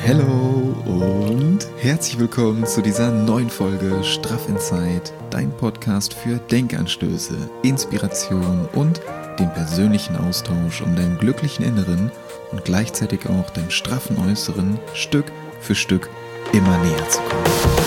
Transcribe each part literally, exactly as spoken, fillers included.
Hello und herzlich willkommen zu dieser neuen Folge Straff Inside, dein Podcast für Denkanstöße, Inspiration und den persönlichen Austausch, um deinem glücklichen Inneren und gleichzeitig auch deinem straffen Äußeren Stück für Stück immer näher zu kommen.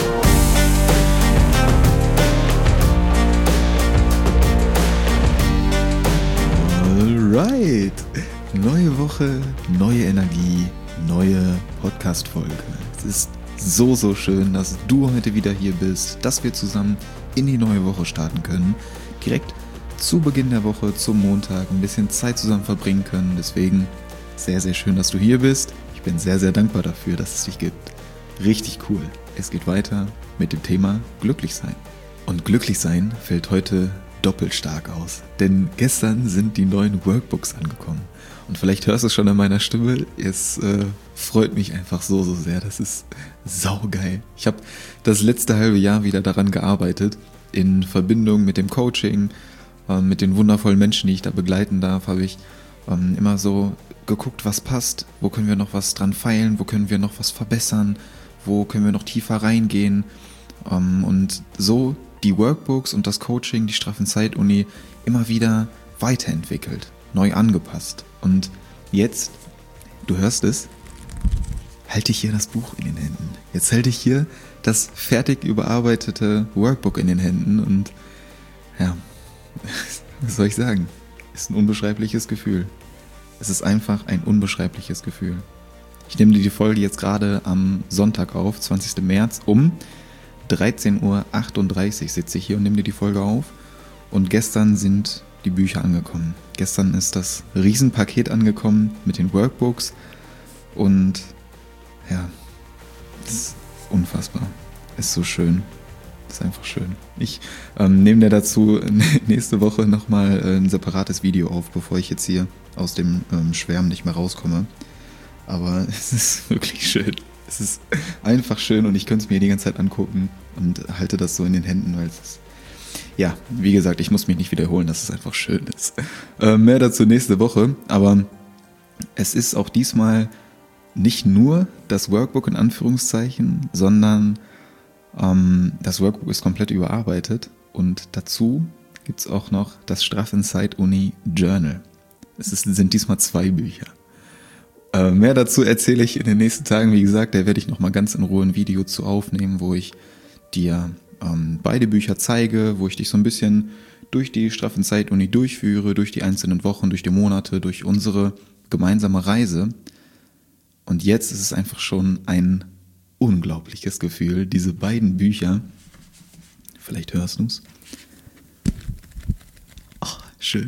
Alright, neue Woche, neue Energie, neue Podcast-Folge. Es ist so, so schön, dass du heute wieder hier bist, dass wir zusammen in die neue Woche starten können. Direkt zu Beginn der Woche, zum Montag, ein bisschen Zeit zusammen verbringen können. Deswegen sehr, sehr schön, dass du hier bist. Ich bin sehr, sehr dankbar dafür, dass es dich gibt. Richtig cool. Es geht weiter mit dem Thema Glücklichsein. Und Glücklichsein fällt heute doppelt stark aus, denn gestern sind die neuen Workbooks angekommen. Und vielleicht hörst du es schon an meiner Stimme, es äh, freut mich einfach so, so sehr, das ist saugeil. Ich habe das letzte halbe Jahr wieder daran gearbeitet, in Verbindung mit dem Coaching, äh, mit den wundervollen Menschen, die ich da begleiten darf, habe ich ähm, immer so geguckt, was passt, wo können wir noch was dran feilen, wo können wir noch was verbessern, wo können wir noch tiefer reingehen, ähm, und so die Workbooks und das Coaching, die Straff Inside Uni immer wieder weiterentwickelt, neu angepasst. Und jetzt, du hörst es, halte ich hier das Buch in den Händen. Jetzt halte ich hier das fertig überarbeitete Workbook in den Händen und ja, was soll ich sagen? Ist ein unbeschreibliches Gefühl. Es ist einfach ein unbeschreibliches Gefühl. Ich nehme dir die Folge jetzt gerade am Sonntag auf, zwanzigsten März, um dreizehn Uhr achtunddreißig sitze ich hier und nehme dir die Folge auf. Und gestern sind die Bücher angekommen. Gestern ist das Riesenpaket angekommen mit den Workbooks. Und ja, das ist unfassbar. Ist so schön. Ist einfach schön. Ich ähm, nehme dir dazu nächste Woche nochmal ein separates Video auf, bevor ich jetzt hier aus dem ähm, Schwärmen nicht mehr rauskomme. Aber es ist wirklich schön. Es ist einfach schön und ich könnte es mir die ganze Zeit angucken und halte das so in den Händen, weil es ist, ja, wie gesagt, ich muss mich nicht wiederholen, dass es einfach schön ist. Äh, mehr dazu nächste Woche, aber es ist auch diesmal nicht nur das Workbook in Anführungszeichen, sondern ähm, das Workbook ist komplett überarbeitet und dazu gibt es auch noch das Straff Inside Uni Journal. Es ist, sind diesmal zwei Bücher. Äh, mehr dazu erzähle ich in den nächsten Tagen. Wie gesagt, da werde ich nochmal ganz in Ruhe ein Video zu aufnehmen, wo ich dir ähm, beide Bücher zeige, wo ich dich so ein bisschen durch die Straff Inside Uni durchführe, durch die einzelnen Wochen, durch die Monate, durch unsere gemeinsame Reise. Und jetzt ist es einfach schon ein unglaubliches Gefühl, diese beiden Bücher, vielleicht hörst du es. Ach, schön.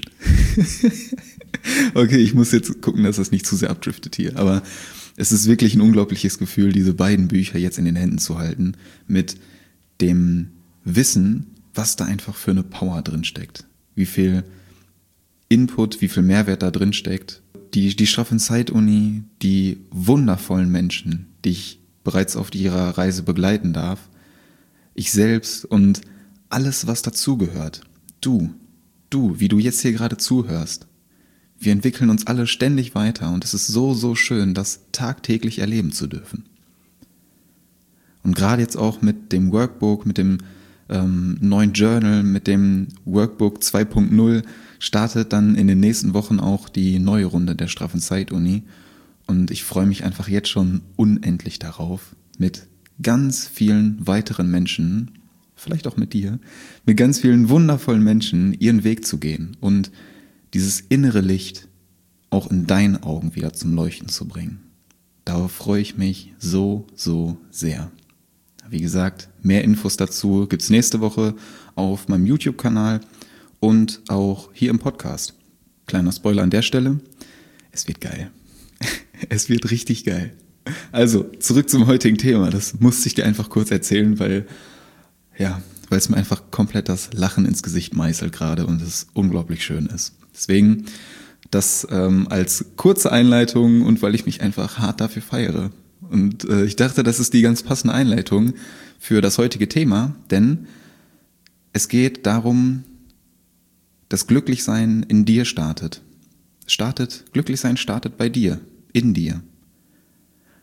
Okay, ich muss jetzt gucken, dass das nicht zu sehr abdriftet hier, aber es ist wirklich ein unglaubliches Gefühl, diese beiden Bücher jetzt in den Händen zu halten, mit dem Wissen, was da einfach für eine Power drin steckt, wie viel Input, wie viel Mehrwert da drin steckt. Die, die Straff Inside Uni, die wundervollen Menschen, die ich bereits auf ihrer Reise begleiten darf, ich selbst und alles, was dazugehört. Du, du, wie du jetzt hier gerade zuhörst. Wir entwickeln uns alle ständig weiter und es ist so, so schön, das tagtäglich erleben zu dürfen. Und gerade jetzt auch mit dem Workbook, mit dem ähm, neuen Journal, mit dem Workbook zwei Punkt null startet dann in den nächsten Wochen auch die neue Runde der Straff Inside Uni. Und ich freue mich einfach jetzt schon unendlich darauf, mit ganz vielen weiteren Menschen, vielleicht auch mit dir, mit ganz vielen wundervollen Menschen ihren Weg zu gehen und dieses innere Licht auch in deinen Augen wieder zum Leuchten zu bringen. Darauf freue ich mich so, so sehr. Wie gesagt, mehr Infos dazu gibt's nächste Woche auf meinem YouTube-Kanal und auch hier im Podcast. Kleiner Spoiler an der Stelle, es wird geil. Es wird richtig geil. Also, zurück zum heutigen Thema. Das musste ich dir einfach kurz erzählen, weil, ja, weil es mir einfach komplett das Lachen ins Gesicht meißelt gerade und es unglaublich schön ist. Deswegen das ähm, als kurze Einleitung und weil ich mich einfach hart dafür feiere. Und äh, ich dachte, das ist die ganz passende Einleitung für das heutige Thema, denn es geht darum, dass Glücklichsein in dir startet. Startet, Glücklichsein startet bei dir, in dir.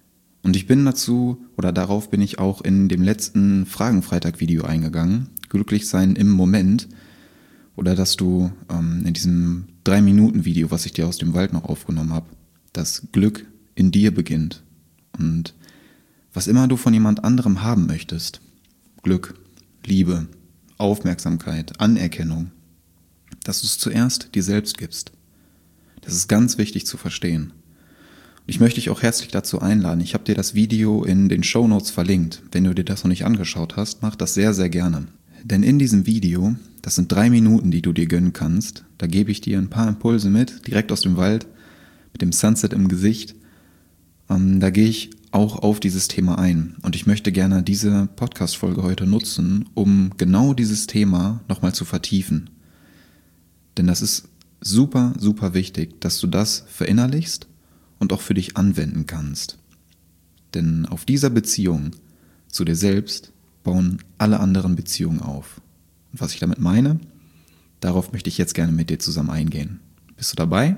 Und ich bin dazu, oder darauf bin ich auch in dem letzten Fragenfreitag-Video eingegangen, glücklich sein im Moment, oder dass du ähm, in diesem drei Minuten Video, was ich dir aus dem Wald noch aufgenommen habe, das Glück in dir beginnt. Und was immer du von jemand anderem haben möchtest, Glück, Liebe, Aufmerksamkeit, Anerkennung, dass du es zuerst dir selbst gibst. Das ist ganz wichtig zu verstehen. Ich möchte dich auch herzlich dazu einladen. Ich habe dir das Video in den Shownotes verlinkt. Wenn du dir das noch nicht angeschaut hast, mach das sehr, sehr gerne. Denn in diesem Video, das sind drei Minuten, die du dir gönnen kannst, da gebe ich dir ein paar Impulse mit, direkt aus dem Wald, mit dem Sunset im Gesicht. Ähm, da gehe ich auch auf dieses Thema ein. Und ich möchte gerne diese Podcast-Folge heute nutzen, um genau dieses Thema nochmal zu vertiefen. Denn das ist super, super wichtig, dass du das verinnerlichst und auch für dich anwenden kannst. Denn auf dieser Beziehung zu dir selbst bauen alle anderen Beziehungen auf. Und was ich damit meine, darauf möchte ich jetzt gerne mit dir zusammen eingehen. Bist du dabei?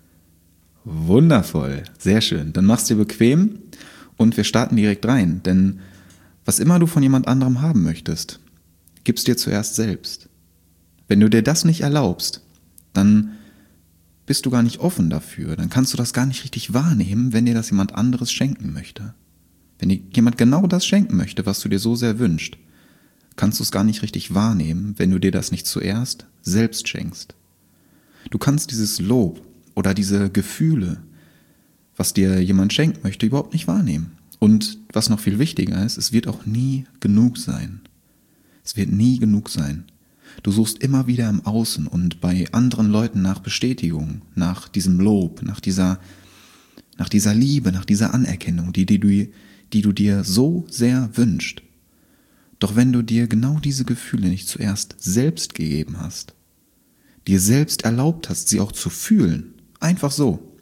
Wundervoll, sehr schön. Dann mach's dir bequem und wir starten direkt rein. Denn was immer du von jemand anderem haben möchtest, gib's dir zuerst selbst. Wenn du dir das nicht erlaubst, dann bist du gar nicht offen dafür, dann kannst du das gar nicht richtig wahrnehmen, wenn dir das jemand anderes schenken möchte. Wenn dir jemand genau das schenken möchte, was du dir so sehr wünschst, kannst du es gar nicht richtig wahrnehmen, wenn du dir das nicht zuerst selbst schenkst. Du kannst dieses Lob oder diese Gefühle, was dir jemand schenken möchte, überhaupt nicht wahrnehmen. Und was noch viel wichtiger ist, es wird auch nie genug sein. Es wird nie genug sein. Du suchst immer wieder im Außen und bei anderen Leuten nach Bestätigung, nach diesem Lob, nach dieser, nach dieser Liebe, nach dieser Anerkennung, die, die, du, die du dir so sehr wünschst. Doch wenn du dir genau diese Gefühle nicht zuerst selbst gegeben hast, dir selbst erlaubt hast, sie auch zu fühlen, einfach so,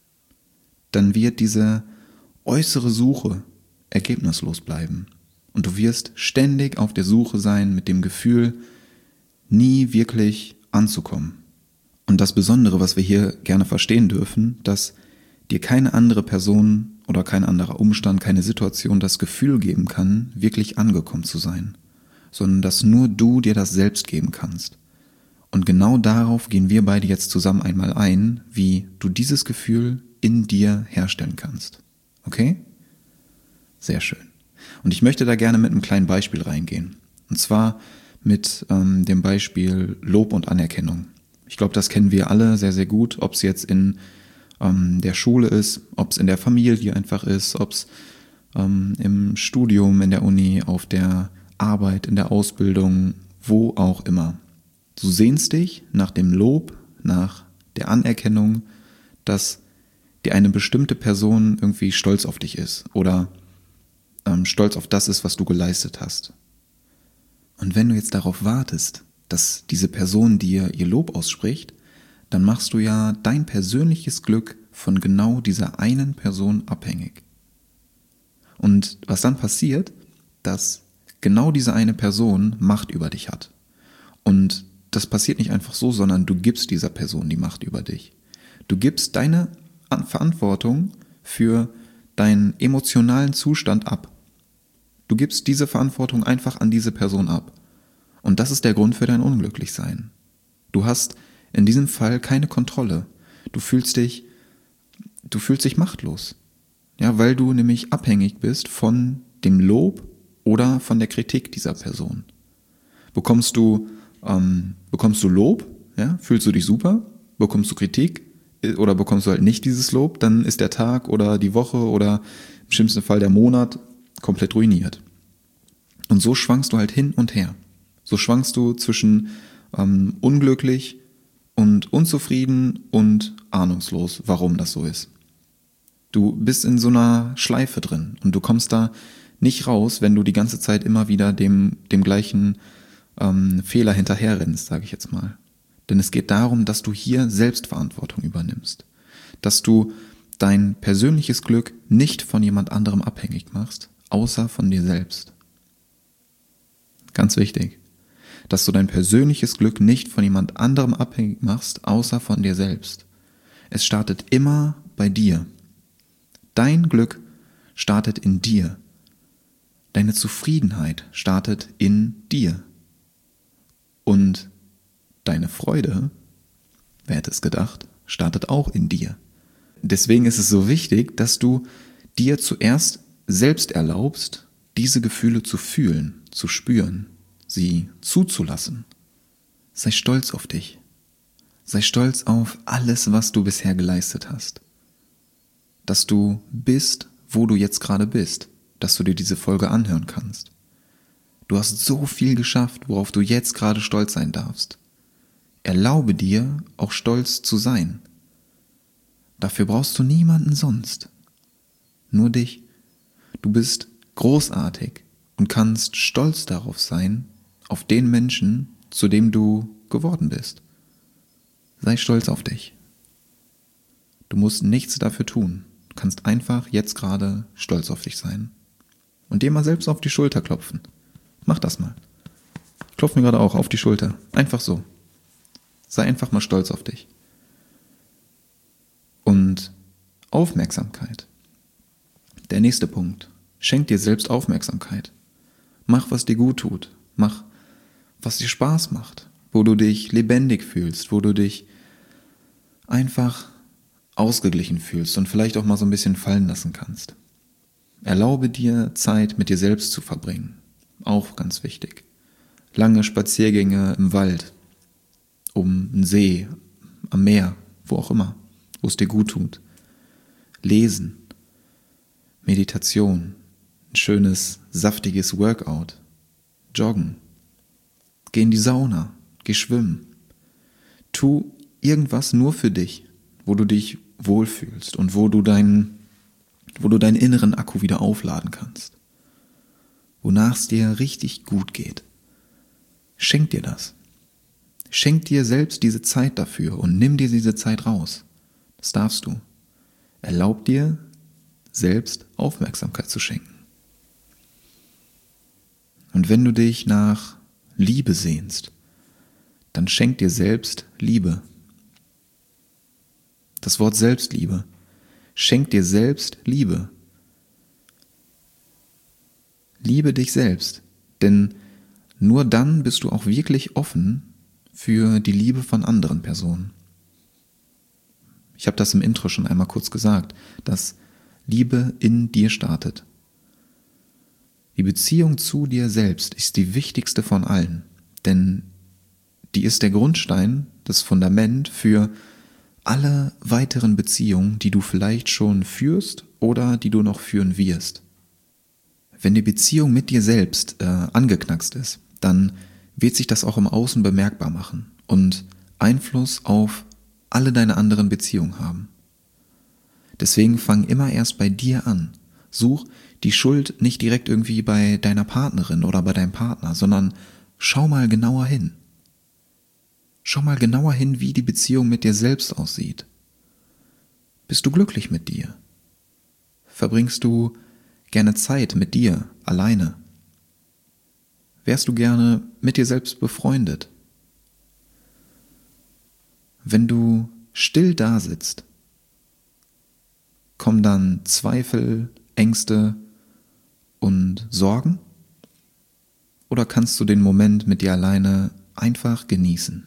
dann wird diese äußere Suche ergebnislos bleiben. Und du wirst ständig auf der Suche sein mit dem Gefühl, nie wirklich anzukommen. Und das Besondere, was wir hier gerne verstehen dürfen, dass dir keine andere Person oder kein anderer Umstand, keine Situation das Gefühl geben kann, wirklich angekommen zu sein, sondern dass nur du dir das selbst geben kannst. Und genau darauf gehen wir beide jetzt zusammen einmal ein, wie du dieses Gefühl in dir herstellen kannst. Okay? Sehr schön. Und ich möchte da gerne mit einem kleinen Beispiel reingehen. Und zwar mit ähm, dem Beispiel Lob und Anerkennung. Ich glaube, das kennen wir alle sehr, sehr gut, ob es jetzt in ähm, der Schule ist, ob es in der Familie einfach ist, ob es ähm, im Studium, in der Uni, auf der Arbeit, in der Ausbildung, wo auch immer. Du sehnst dich nach dem Lob, nach der Anerkennung, dass dir eine bestimmte Person irgendwie stolz auf dich ist oder ähm, stolz auf das ist, was du geleistet hast. Und wenn du jetzt darauf wartest, dass diese Person dir ihr Lob ausspricht, dann machst du ja dein persönliches Glück von genau dieser einen Person abhängig. Und was dann passiert, dass genau diese eine Person Macht über dich hat. Und das passiert nicht einfach so, sondern du gibst dieser Person die Macht über dich. Du gibst deine Verantwortung für deinen emotionalen Zustand ab. Du gibst diese Verantwortung einfach an diese Person ab. Und das ist der Grund für dein Unglücklichsein. Du hast in diesem Fall keine Kontrolle. Du fühlst dich, du fühlst dich machtlos. Ja, weil du nämlich abhängig bist von dem Lob oder von der Kritik dieser Person. Bekommst du, ähm, bekommst du Lob, ja, fühlst du dich super, bekommst du Kritik oder bekommst du halt nicht dieses Lob, dann ist der Tag oder die Woche oder im schlimmsten Fall der Monat komplett ruiniert. Und so schwankst du halt hin und her. So schwankst du zwischen ähm, unglücklich und unzufrieden und ahnungslos, warum das so ist. Du bist in so einer Schleife drin und du kommst da nicht raus, wenn du die ganze Zeit immer wieder dem, dem gleichen ähm, Fehler hinterherrennst, sage ich jetzt mal. Denn es geht darum, dass du hier Selbstverantwortung übernimmst. Dass du dein persönliches Glück nicht von jemand anderem abhängig machst, außer von dir selbst. Ganz wichtig. Dass du dein persönliches Glück nicht von jemand anderem abhängig machst, außer von dir selbst. Es startet immer bei dir. Dein Glück startet in dir. Deine Zufriedenheit startet in dir. Und deine Freude, wer hätte es gedacht, startet auch in dir. Deswegen ist es so wichtig, dass du dir zuerst selbst erlaubst, diese Gefühle zu fühlen, zu spüren, sie zuzulassen. Sei stolz auf dich. Sei stolz auf alles, was du bisher geleistet hast. Dass du bist, wo du jetzt gerade bist, dass du dir diese Folge anhören kannst. Du hast so viel geschafft, worauf du jetzt gerade stolz sein darfst. Erlaube dir, auch stolz zu sein. Dafür brauchst du niemanden sonst. Nur dich. Du bist großartig und kannst stolz darauf sein, auf den Menschen, zu dem du geworden bist. Sei stolz auf dich. Du musst nichts dafür tun. Du kannst einfach jetzt gerade stolz auf dich sein. Und dir mal selbst auf die Schulter klopfen. Mach das mal. Ich klopfe mir gerade auch auf die Schulter. Einfach so. Sei einfach mal stolz auf dich. Und Aufmerksamkeit. Der nächste Punkt. Schenk dir selbst Aufmerksamkeit. Mach, was dir gut tut. Mach, was dir Spaß macht. Wo du dich lebendig fühlst. Wo du dich einfach ausgeglichen fühlst und vielleicht auch mal so ein bisschen fallen lassen kannst. Erlaube dir, Zeit mit dir selbst zu verbringen. Auch ganz wichtig. Lange Spaziergänge im Wald, um einen See, am Meer, wo auch immer, wo es dir gut tut. Lesen, Meditation, ein schönes, saftiges Workout, joggen, geh in die Sauna, geh schwimmen. Tu irgendwas nur für dich, wo du dich wohlfühlst und wo du deinen, wo du deinen inneren Akku wieder aufladen kannst. Wonach es dir richtig gut geht. Schenk dir das. Schenk dir selbst diese Zeit dafür und nimm dir diese Zeit raus. Das darfst du. Erlaub dir, selbst Aufmerksamkeit zu schenken. Und wenn du dich nach Liebe sehnst, dann schenk dir selbst Liebe. Das Wort Selbstliebe. Schenk dir selbst Liebe. Liebe dich selbst, denn nur dann bist du auch wirklich offen für die Liebe von anderen Personen. Ich habe das im Intro schon einmal kurz gesagt, dass Liebe in dir startet. Die Beziehung zu dir selbst ist die wichtigste von allen, denn die ist der Grundstein, das Fundament für alle weiteren Beziehungen, die du vielleicht schon führst oder die du noch führen wirst. Wenn die Beziehung mit dir selbst äh, angeknackst ist, dann wird sich das auch im Außen bemerkbar machen und Einfluss auf alle deine anderen Beziehungen haben. Deswegen fang immer erst bei dir an. Such die Schuld nicht direkt irgendwie bei deiner Partnerin oder bei deinem Partner, sondern schau mal genauer hin. Schau mal genauer hin, wie die Beziehung mit dir selbst aussieht. Bist du glücklich mit dir? Verbringst du gerne Zeit mit dir, alleine? Wärst du gerne mit dir selbst befreundet? Wenn du still dasitzt, kommen dann Zweifel, Ängste und Sorgen? Oder kannst du den Moment mit dir alleine einfach genießen?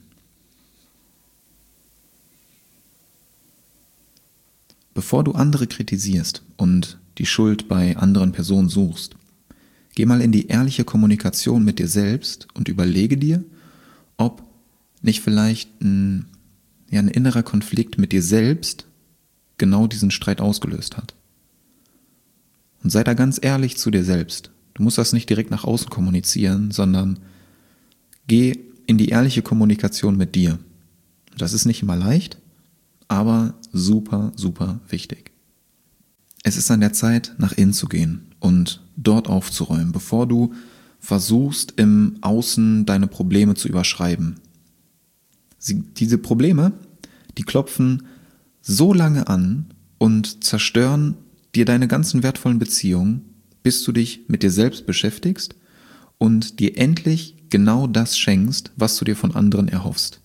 Bevor du andere kritisierst und die Schuld bei anderen Personen suchst, geh mal in die ehrliche Kommunikation mit dir selbst und überlege dir, ob nicht vielleicht ein, ja, ein innerer Konflikt mit dir selbst genau diesen Streit ausgelöst hat. Und sei da ganz ehrlich zu dir selbst. Du musst das nicht direkt nach außen kommunizieren, sondern geh in die ehrliche Kommunikation mit dir. Das ist nicht immer leicht, aber super, super wichtig. Es ist an der Zeit, nach innen zu gehen und dort aufzuräumen, bevor du versuchst, im Außen deine Probleme zu überschreiben. Sie, diese Probleme, die klopfen so lange an und zerstören dir deine ganzen wertvollen Beziehungen, bis du dich mit dir selbst beschäftigst und dir endlich genau das schenkst, was du dir von anderen erhoffst.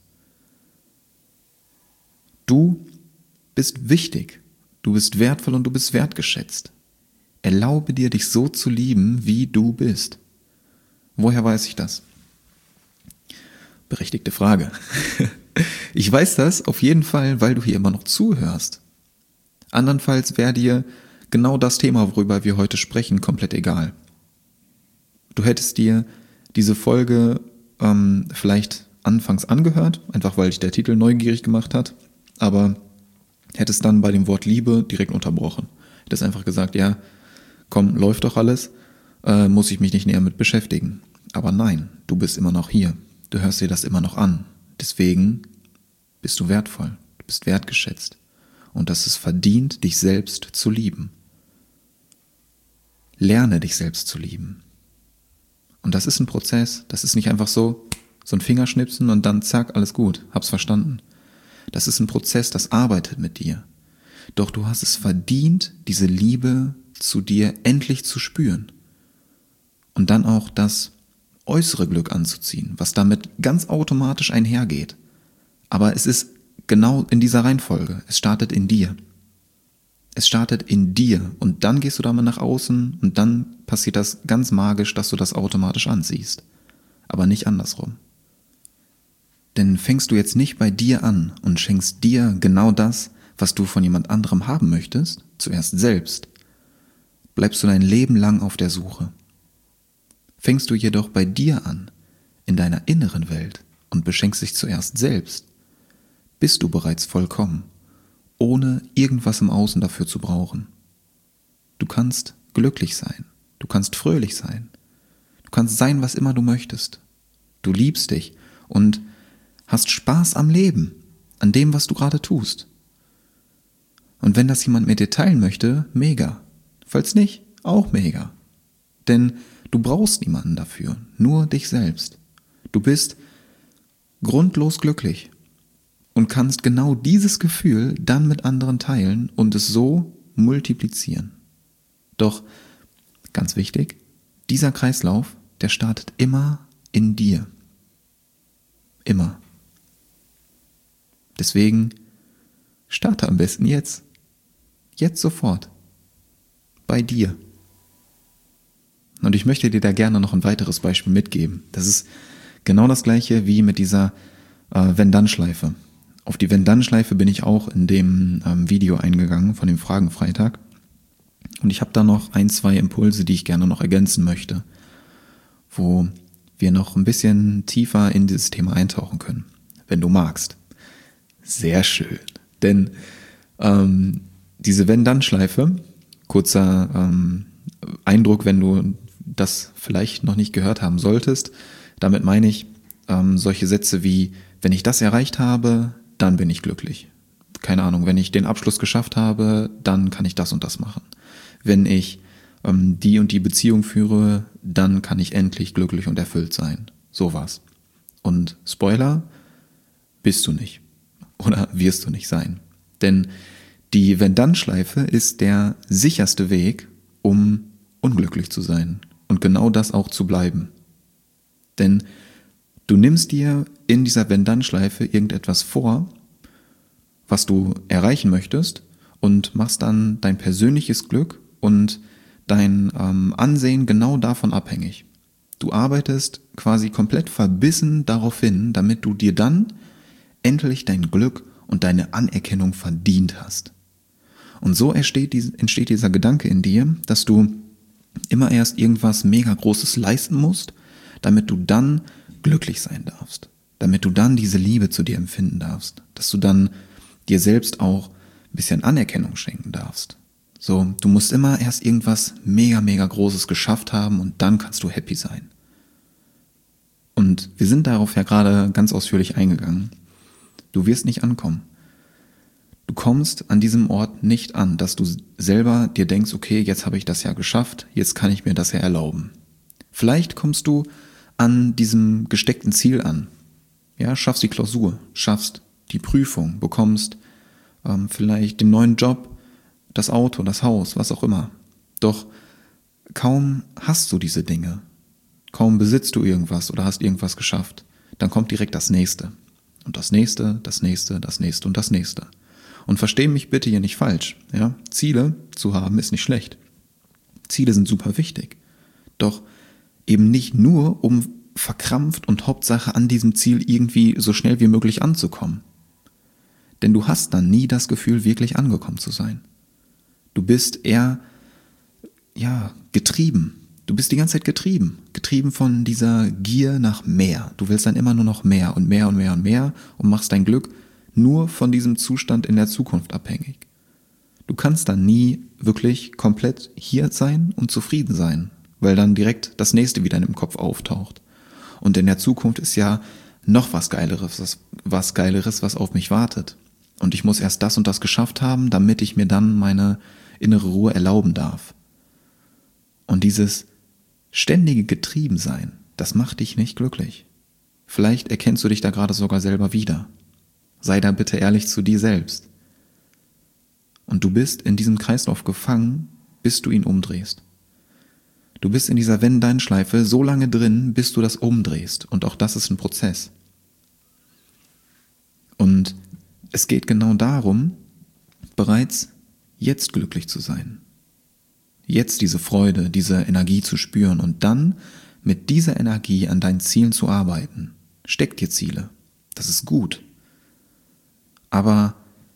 Du bist wichtig, du bist wertvoll und du bist wertgeschätzt. Erlaube dir, dich so zu lieben, wie du bist. Woher weiß ich das? Berechtigte Frage. Ich weiß das auf jeden Fall, weil du hier immer noch zuhörst. Andernfalls wäre dir genau das Thema, worüber wir heute sprechen, komplett egal. Du hättest dir diese Folge ähm, vielleicht anfangs angehört, einfach weil dich der Titel neugierig gemacht hat, aber hättest dann bei dem Wort Liebe direkt unterbrochen. Hättest einfach gesagt, ja, komm, läuft doch alles, äh, muss ich mich nicht näher mit beschäftigen. Aber nein, du bist immer noch hier. Du hörst dir das immer noch an. Deswegen bist du wertvoll, du bist wertgeschätzt. Und das ist verdient, dich selbst zu lieben. Lerne dich selbst zu lieben. Und das ist ein Prozess, das ist nicht einfach so, so ein Fingerschnipsen und dann zack, alles gut, hab's verstanden. Das ist ein Prozess, das arbeitet mit dir. Doch du hast es verdient, diese Liebe zu dir endlich zu spüren. Und dann auch das äußere Glück anzuziehen, was damit ganz automatisch einhergeht. Aber es ist genau in dieser Reihenfolge. Es startet in dir. Es startet in dir und dann gehst du damit nach außen und dann passiert das ganz magisch, dass du das automatisch ansiehst. Aber nicht andersrum. Denn fängst du jetzt nicht bei dir an und schenkst dir genau das, was du von jemand anderem haben möchtest, zuerst selbst, bleibst du dein Leben lang auf der Suche. Fängst du jedoch bei dir an, in deiner inneren Welt und beschenkst dich zuerst selbst, bist du bereits vollkommen, ohne irgendwas im Außen dafür zu brauchen. Du kannst glücklich sein, du kannst fröhlich sein, du kannst sein, was immer du möchtest. Du liebst dich und hast Spaß am Leben, an dem, was du gerade tust. Und wenn das jemand mit dir teilen möchte, mega. Falls nicht, auch mega. Denn du brauchst niemanden dafür, nur dich selbst. Du bist grundlos glücklich und kannst genau dieses Gefühl dann mit anderen teilen und es so multiplizieren. Doch, ganz wichtig, dieser Kreislauf, der startet immer in dir. Immer. Deswegen starte am besten jetzt. Jetzt sofort. Bei dir. Und ich möchte dir da gerne noch ein weiteres Beispiel mitgeben. Das ist genau das gleiche wie mit dieser äh, Wenn-Dann-Schleife. Auf die Wenn-Dann-Schleife bin ich auch in dem ähm, Video eingegangen von dem Fragenfreitag. Und ich habe da noch ein, zwei Impulse, die ich gerne noch ergänzen möchte, wo wir noch ein bisschen tiefer in dieses Thema eintauchen können, wenn du magst. Sehr schön. Denn ähm, diese Wenn-Dann-Schleife, kurzer ähm, Eindruck, wenn du das vielleicht noch nicht gehört haben solltest, damit meine ich ähm, solche Sätze wie, wenn ich das erreicht habe, dann bin ich glücklich. Keine Ahnung, wenn ich den Abschluss geschafft habe, dann kann ich das und das machen. Wenn ich ähm, die und die Beziehung führe, dann kann ich endlich glücklich und erfüllt sein. Sowas. Und Spoiler, bist du nicht. Oder wirst du nicht sein. Denn die Wenn-Dann-Schleife ist der sicherste Weg, um unglücklich zu sein und genau das auch zu bleiben. Denn du nimmst dir in dieser Wenn-Dann-Schleife irgendetwas vor, was du erreichen möchtest und machst dann dein persönliches Glück und dein ähm, Ansehen genau davon abhängig. Du arbeitest quasi komplett verbissen darauf hin, damit du dir dann endlich dein Glück und deine Anerkennung verdient hast. Und so entsteht, entsteht dieser Gedanke in dir, dass du immer erst irgendwas mega Großes leisten musst, damit du dann glücklich sein darfst, damit du dann diese Liebe zu dir empfinden darfst, dass du dann dir selbst auch ein bisschen Anerkennung schenken darfst. So, du musst immer erst irgendwas mega, mega Großes geschafft haben und dann kannst du happy sein. Und wir sind darauf ja gerade ganz ausführlich eingegangen. Du wirst nicht ankommen. Du kommst an diesem Ort nicht an, dass du selber dir denkst, okay, jetzt habe ich das ja geschafft, jetzt kann ich mir das ja erlauben. Vielleicht kommst du an diesem gesteckten Ziel an. Ja, schaffst die Klausur, schaffst die Prüfung, bekommst ähm, vielleicht den neuen Job, das Auto, das Haus, was auch immer. Doch kaum hast du diese Dinge, kaum besitzt du irgendwas oder hast irgendwas geschafft, dann kommt direkt das Nächste. Und das Nächste, das Nächste, das Nächste und das Nächste. Und versteh mich bitte hier nicht falsch. Ja? Ziele zu haben ist nicht schlecht. Ziele sind super wichtig. Doch eben nicht nur, um verkrampft und Hauptsache an diesem Ziel irgendwie so schnell wie möglich anzukommen. Denn du hast dann nie das Gefühl, wirklich angekommen zu sein. Du bist eher, ja, getrieben. Du bist die ganze Zeit getrieben. Getrieben von dieser Gier nach mehr. Du willst dann immer nur noch mehr und mehr und mehr und mehr und machst dein Glück nur von diesem Zustand in der Zukunft abhängig. Du kannst dann nie wirklich komplett hier sein und zufrieden sein, weil dann direkt das nächste wieder in dem Kopf auftaucht. Und in der Zukunft ist ja noch was Geileres, was, was Geileres, was auf mich wartet. Und ich muss erst das und das geschafft haben, damit ich mir dann meine innere Ruhe erlauben darf. Und dieses ständige Getriebensein, das macht dich nicht glücklich. Vielleicht erkennst du dich da gerade sogar selber wieder. Sei da bitte ehrlich zu dir selbst. Und du bist in diesem Kreislauf gefangen, bis du ihn umdrehst. Du bist in dieser Wenn-Dann-Schleife so lange drin, bis du das umdrehst. Und auch das ist ein Prozess. Und es geht genau darum, bereits jetzt glücklich zu sein. Jetzt diese Freude, diese Energie zu spüren und dann mit dieser Energie an deinen Zielen zu arbeiten. Steck dir Ziele. Das ist gut. Aber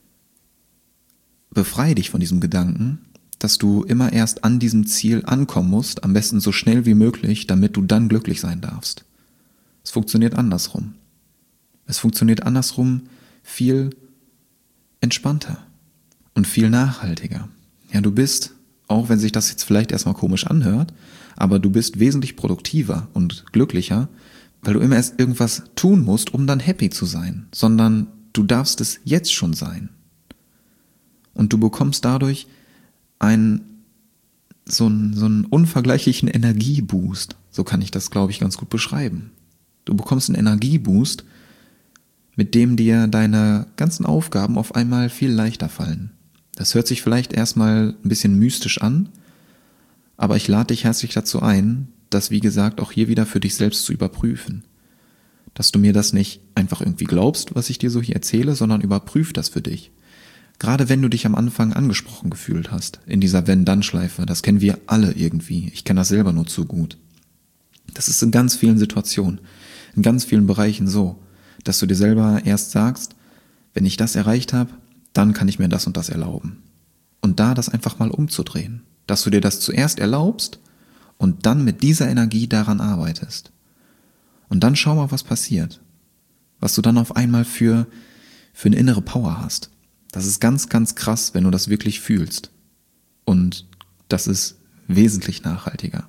befreie dich von diesem Gedanken, dass du immer erst an diesem Ziel ankommen musst, am besten so schnell wie möglich, damit du dann glücklich sein darfst. Es funktioniert andersrum. Es funktioniert andersrum viel entspannter und viel nachhaltiger. Ja, du bist, auch wenn sich das jetzt vielleicht erstmal komisch anhört, aber du bist wesentlich produktiver und glücklicher, weil du immer erst irgendwas tun musst, um dann happy zu sein, sondern du darfst es jetzt schon sein. Und du bekommst dadurch einen, so einen, so einen unvergleichlichen Energieboost. So kann ich das, glaube ich, ganz gut beschreiben. Du bekommst einen Energieboost, mit dem dir deine ganzen Aufgaben auf einmal viel leichter fallen. Das hört sich vielleicht erstmal ein bisschen mystisch an, aber ich lade dich herzlich dazu ein, das wie gesagt auch hier wieder für dich selbst zu überprüfen. Dass du mir das nicht einfach irgendwie glaubst, was ich dir so hier erzähle, sondern überprüf das für dich. Gerade wenn du dich am Anfang angesprochen gefühlt hast, in dieser Wenn-Dann-Schleife, das kennen wir alle irgendwie, ich kenne das selber nur zu gut. Das ist in ganz vielen Situationen, in ganz vielen Bereichen so, dass du dir selber erst sagst, wenn ich das erreicht habe, dann kann ich mir das und das erlauben. Und da das einfach mal umzudrehen, dass du dir das zuerst erlaubst und dann mit dieser Energie daran arbeitest. Und dann schau mal, was passiert, was du dann auf einmal für, für eine innere Power hast. Das ist ganz, ganz krass, wenn du das wirklich fühlst. Und das ist wesentlich nachhaltiger.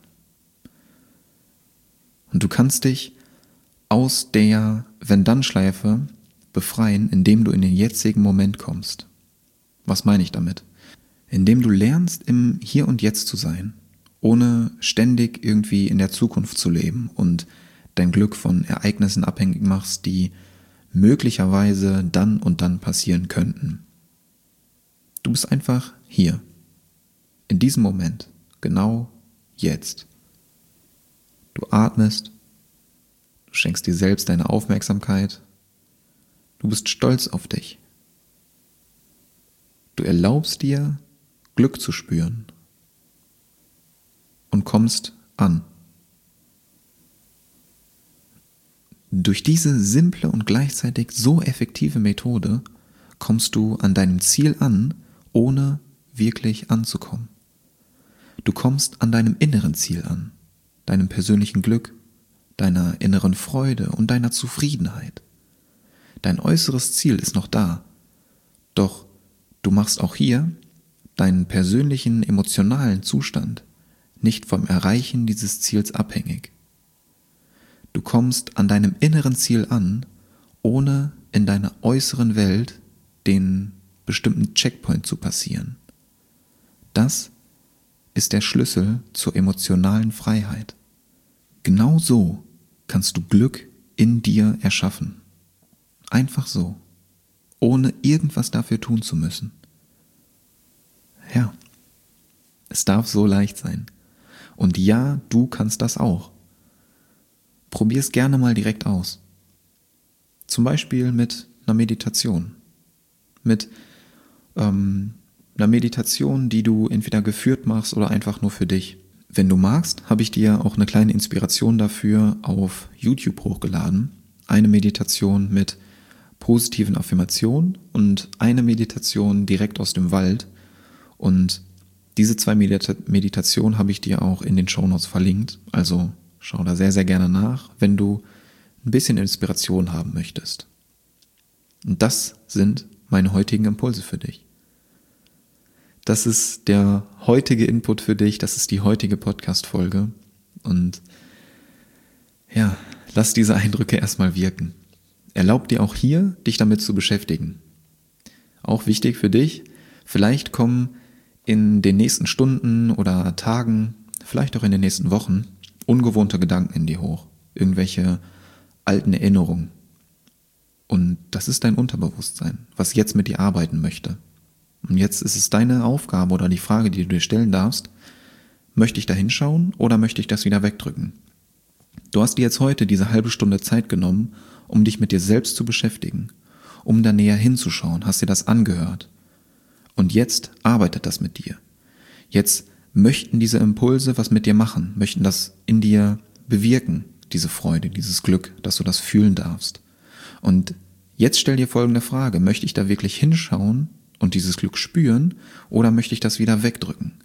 Und du kannst dich aus der Wenn-Dann-Schleife befreien, indem du in den jetzigen Moment kommst. Was meine ich damit? Indem du lernst, im Hier und Jetzt zu sein, ohne ständig irgendwie in der Zukunft zu leben und dein Glück von Ereignissen abhängig machst, die möglicherweise dann und dann passieren könnten. Du bist einfach hier, in diesem Moment, genau jetzt. Du atmest, du schenkst dir selbst deine Aufmerksamkeit, du bist stolz auf dich. Du erlaubst dir, Glück zu spüren und kommst an. Durch diese simple und gleichzeitig so effektive Methode kommst du an deinem Ziel an, ohne wirklich anzukommen. Du kommst an deinem inneren Ziel an, deinem persönlichen Glück, deiner inneren Freude und deiner Zufriedenheit. Dein äußeres Ziel ist noch da, doch du machst auch hier deinen persönlichen emotionalen Zustand nicht vom Erreichen dieses Ziels abhängig. Du kommst an deinem inneren Ziel an, ohne in deiner äußeren Welt den bestimmten Checkpoint zu passieren. Das ist der Schlüssel zur emotionalen Freiheit. Genau so kannst du Glück in dir erschaffen. Einfach so, ohne irgendwas dafür tun zu müssen. Ja, es darf so leicht sein. Und ja, du kannst das auch. Probier es gerne mal direkt aus. Zum Beispiel mit einer Meditation. Mit ähm, einer Meditation, die du entweder geführt machst oder einfach nur für dich. Wenn du magst, habe ich dir auch eine kleine Inspiration dafür auf YouTube hochgeladen. Eine Meditation mit positiven Affirmationen und eine Meditation direkt aus dem Wald. Und diese zwei Medita- Meditationen habe ich dir auch in den Shownotes verlinkt. Also schau da sehr, sehr gerne nach, wenn du ein bisschen Inspiration haben möchtest. Und das sind meine heutigen Impulse für dich. Das ist der heutige Input für dich, das ist die heutige Podcast-Folge. Und ja, lass diese Eindrücke erstmal wirken. Erlaub dir auch hier, dich damit zu beschäftigen. Auch wichtig für dich, vielleicht kommen in den nächsten Stunden oder Tagen, vielleicht auch in den nächsten Wochen, ungewohnte Gedanken in dir hoch. Irgendwelche alten Erinnerungen. Und das ist dein Unterbewusstsein, was jetzt mit dir arbeiten möchte. Und jetzt ist es deine Aufgabe oder die Frage, die du dir stellen darfst, möchte ich da hinschauen oder möchte ich das wieder wegdrücken? Du hast dir jetzt heute diese halbe Stunde Zeit genommen, um dich mit dir selbst zu beschäftigen, um da näher hinzuschauen, hast dir das angehört. Und jetzt arbeitet das mit dir. Jetzt möchten diese Impulse was mit dir machen, möchten das in dir bewirken, diese Freude, dieses Glück, dass du das fühlen darfst. Und jetzt stell dir folgende Frage, möchte ich da wirklich hinschauen und dieses Glück spüren oder möchte ich das wieder wegdrücken?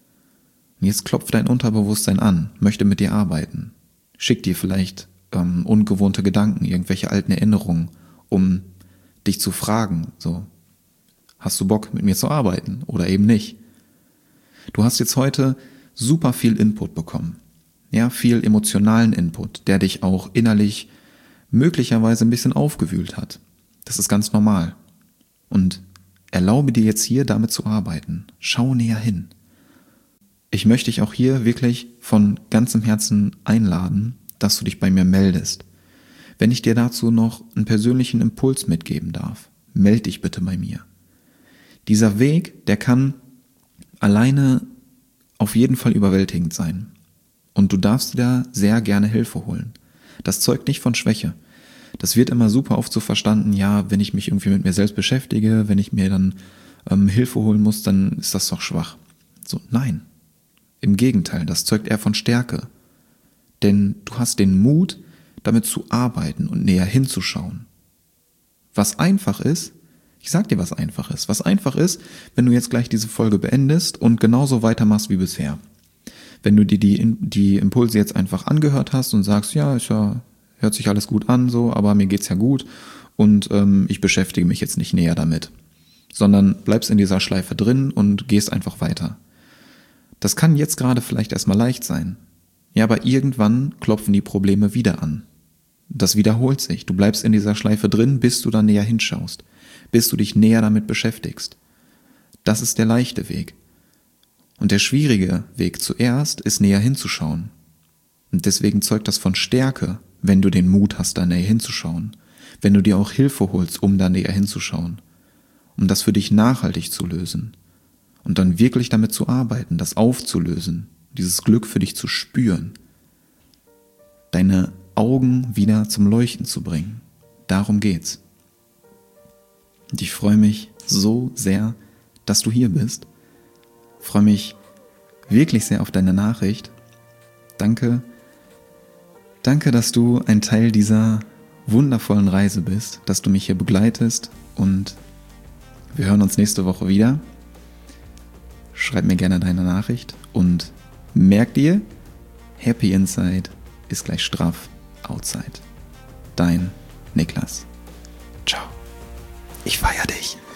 Und jetzt klopft dein Unterbewusstsein an, möchte mit dir arbeiten, schickt dir vielleicht ähm, ungewohnte Gedanken, irgendwelche alten Erinnerungen, um dich zu fragen, so, hast du Bock mit mir zu arbeiten oder eben nicht? Du hast jetzt heute super viel Input bekommen, ja, viel emotionalen Input, der dich auch innerlich möglicherweise ein bisschen aufgewühlt hat. Das ist ganz normal. Und erlaube dir jetzt hier damit zu arbeiten. Schau näher hin. Ich möchte dich auch hier wirklich von ganzem Herzen einladen, dass du dich bei mir meldest. Wenn ich dir dazu noch einen persönlichen Impuls mitgeben darf, melde dich bitte bei mir. Dieser Weg, der kann alleine auf jeden Fall überwältigend sein. Und du darfst dir da sehr gerne Hilfe holen. Das zeugt nicht von Schwäche. Das wird immer super oft so verstanden, ja, wenn ich mich irgendwie mit mir selbst beschäftige, wenn ich mir dann ähm, Hilfe holen muss, dann ist das doch schwach. So, nein. Im Gegenteil, das zeugt eher von Stärke. Denn du hast den Mut, damit zu arbeiten und näher hinzuschauen. Was einfach ist, ich sag dir, was einfach ist. Was einfach ist, wenn du jetzt gleich diese Folge beendest und genauso weitermachst wie bisher. Wenn du dir die, die Impulse jetzt einfach angehört hast und sagst, ja, ist ja, hört sich alles gut an, so, aber mir geht's ja gut und ähm, ich beschäftige mich jetzt nicht näher damit, sondern bleibst in dieser Schleife drin und gehst einfach weiter. Das kann jetzt gerade vielleicht erstmal leicht sein. Ja, aber irgendwann klopfen die Probleme wieder an. Das wiederholt sich. Du bleibst in dieser Schleife drin, bis du da näher hinschaust, bis du dich näher damit beschäftigst. Das ist der leichte Weg. Und der schwierige Weg zuerst ist, näher hinzuschauen. Und deswegen zeugt das von Stärke, wenn du den Mut hast, da näher hinzuschauen. Wenn du dir auch Hilfe holst, um da näher hinzuschauen. Um das für dich nachhaltig zu lösen. Und dann wirklich damit zu arbeiten, das aufzulösen. Dieses Glück für dich zu spüren. Deine Augen wieder zum Leuchten zu bringen. Darum geht's. Und ich freue mich so sehr, dass du hier bist. Ich freue mich wirklich sehr auf deine Nachricht. Danke, danke, dass du ein Teil dieser wundervollen Reise bist, dass du mich hier begleitest und wir hören uns nächste Woche wieder. Schreib mir gerne deine Nachricht und merk dir, Happy Inside ist gleich straff Outside. Dein Niklas. Ciao. Ich feier dich.